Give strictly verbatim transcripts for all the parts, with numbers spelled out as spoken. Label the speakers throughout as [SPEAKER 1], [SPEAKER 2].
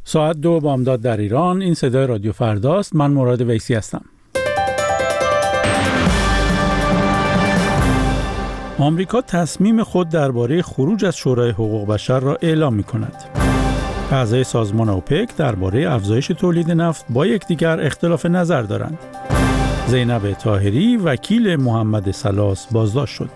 [SPEAKER 1] ساعت دو بامداد در ایران. این صدای رادیو فرداست. من مراد ویسی هستم. آمریکا تصمیم خود درباره خروج از شورای حقوق بشر را اعلام می‌کند. اعضای سازمان اوپک درباره افزایش تولید نفت با یکدیگر اختلاف نظر دارند. زینب طاهری وکیل محمد سلاس بازداشت شد.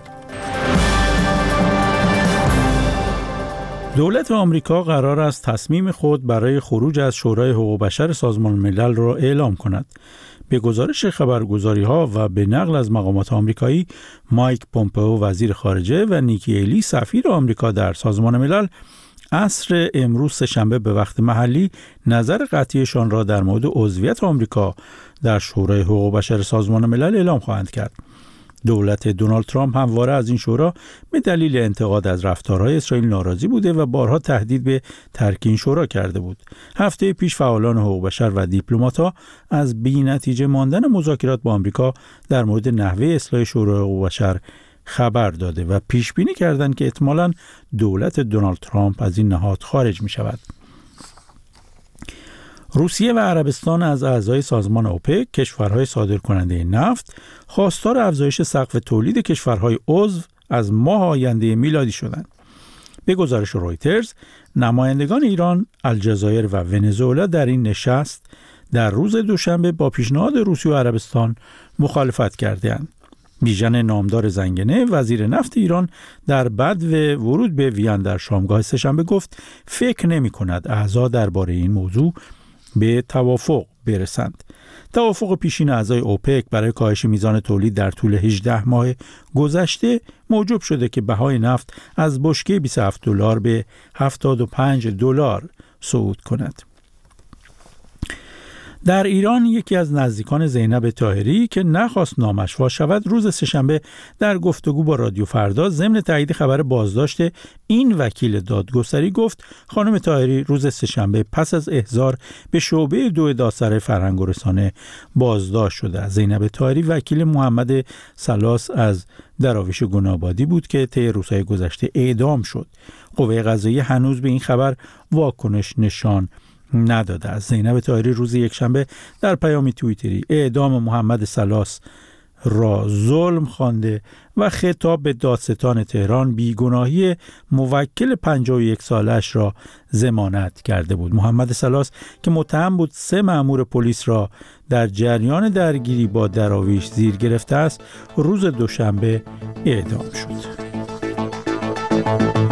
[SPEAKER 1] دولت آمریکا قرار است تصمیم خود برای خروج از شورای حقوق بشر سازمان ملل را اعلام کند. به گزارش خبرگزاری‌ها و به نقل از مقامات آمریکایی، مایک پومپئو وزیر خارجه و نیکی هیلی سفیر آمریکا در سازمان ملل عصر امروز سه‌شنبه به وقت محلی نظر قطعیشان را در مورد عضویت آمریکا در شورای حقوق بشر سازمان ملل اعلام خواهند کرد. دولت دونالد ترامپ همواره از این شورا به دلیل انتقاد از رفتارهای اسرائیل ناراضی بوده و بارها تهدید به ترک این شورا کرده بود. هفته پیش فعالان حقوق بشر و دیپلمات‌ها از بی‌نتیجه ماندن مذاکرات با آمریکا در مورد نحوه اصلاح شورای حقوق بشر خبر داده و پیش بینی کردند که احتمالاً دولت دونالد ترامپ از این نهاد خارج می شود. روسیه و عربستان از اعضای سازمان اوپک، کشورهای صادرکننده نفت، خواستار افزایش سقف تولید کشورهای عضو از ماه آینده میلادی شدند. به گزارش رویترز، نمایندگان ایران، الجزایر و ونزوئلا در این نشست در روز دوشنبه با پیشنهاد روسیه و عربستان مخالفت کردند. بیژن نامدار زنگنه، وزیر نفت ایران، در بدو ورود به وین در شامگاه سه‌شنبه گفت فکر نمی کند اعضا درباره این موضوع به توافق برسند. توافق پیشین اعضای اوپک برای کاهش میزان تولید در طول هجده ماه گذشته موجب شده که بهای نفت از بشکه بیست و هفت دلار به هفتاد و پنج دلار صعود کند. در ایران یکی از نزدیکان زینب طاهری که نخواست نامش فاش شود، روز سه‌شنبه در گفتگو با رادیو فردا ضمن تایید خبر بازداشت این وکیل دادگستری گفت خانم طاهری روز سه‌شنبه پس از احضار به شعبه دو دادسرای فرهنگ و رسانه بازداشت شده. زینب طاهری وکیل محمد سلاس از دراویش گنابادی بود که طی روزهای گذشته اعدام شد. قوه قضاییه هنوز به این خبر واکنش نشان نداده است. زینب طاهری روز یکشنبه در پیامی توییتری اعدام محمد سلاس را ظلم خوانده و خطاب به دادستان تهران بیگناهی موکل پنجاه و یک سالش را ضمانت کرده بود. محمد سلاس که متهم بود سه مأمور پلیس را در جریان درگیری با دراویش زیر گرفته است، روز دوشنبه اعدام شد.